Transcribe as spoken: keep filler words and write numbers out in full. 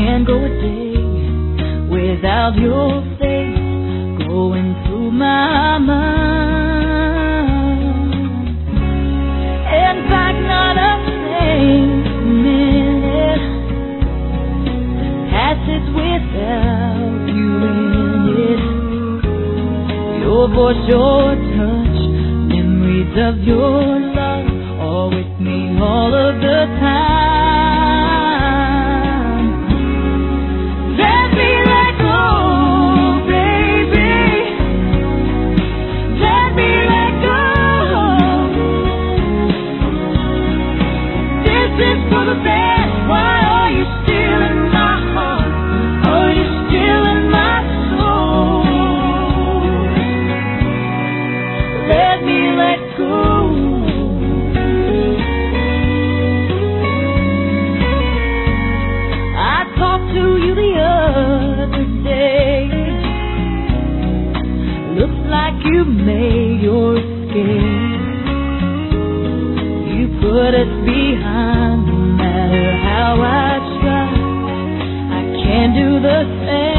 can't go a day without your face going through my mind. In fact, not a single minute passes without you in it. Your voice, your touch, memories of your love, all with me all of the time. Let me let go, baby. Let me let go. This is for the best. Why are you still in my heart? Are you still in my soul? Let me let go. To you the other day, looks like you made your escape. You put us behind, no matter how I try, I can't do the same.